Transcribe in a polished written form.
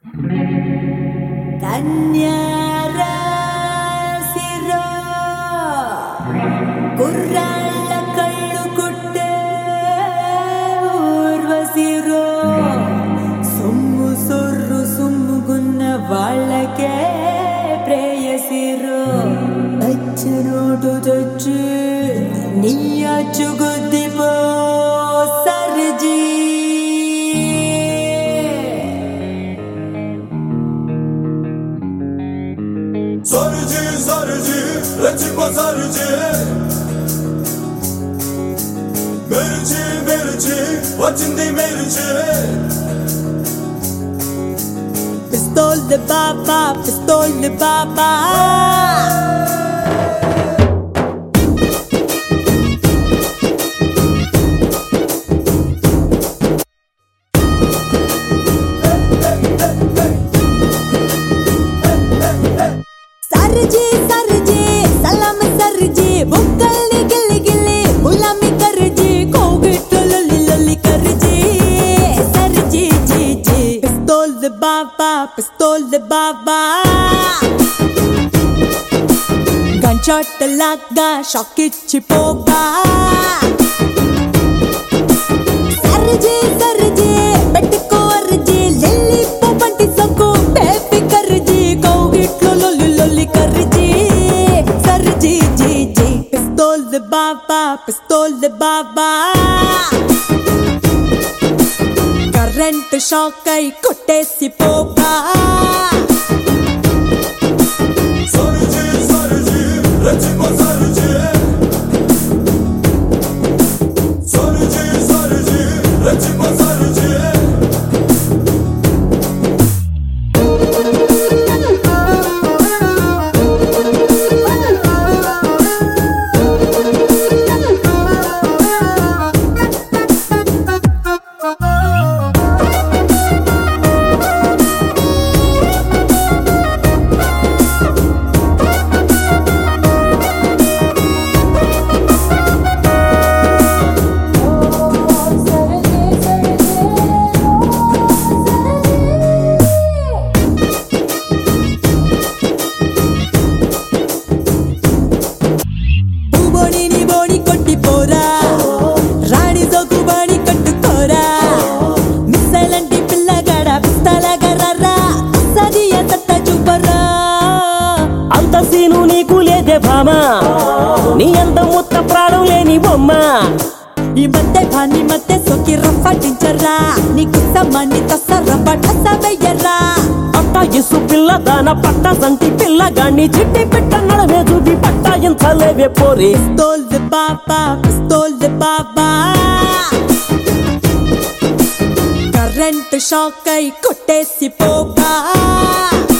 కన్యారాశిలో కుర్రాళ్ళ కళ్ళు కుట్టే ఊర్వశిరో సొమ్ము సొర్రు సుమ్ముగున్న వాళ్ళకే ప్రేయసిరో అచ్చు నోటు తెచ్చి నీ అచ్చు గుద్దిపో సర్జీ Sarıcı sarıcı reçipa sarıcı Merici merici వచ్చింది merici Pistole baba, pistole baba सरजी सरजी सलाम सरजी बुक्कल्नी गिल्ली गिल्ली गुलामी करजी कोगिट्लो लल्ली लल्ली करजी सरजी जी जी पिस्तौल दे बाबा गन शॉट लागा शॉक इच्ची पोगा सरजी सरजी పెట్టుకో అర్జీ లెల్లి పొంటి సొక్కు బేబీ కర్జీ కోగిట్లో లొల్లి లొల్లి కర్జీ సర్జీ జీ జీ పిస్తోల్ దే బాబా కరెంట్ షాక్ అయి కొట్టేసి పోగా Sarıcı sarıcı reçipa sarıcı Sarıcı sarıcı reçipa sarıcı నీ అంత ముత్త ప్రాణం లేని బొమ్మ ఈ మధ్య భాని మధ్య సోకి రఫటించరా నీకు సమ్మని తసర పట్టస వెయ్యరా పట్టాయిసు పిల్ల దాన పట్ట సంటి పిల్లగాన్ని చిట్టి పెట్ట నడవే చూపి పట్టాయించలేవే పోరి పిస్తోల్ దే బాబా కరెంట్ షాక్ అయి కొట్టేసి పోగా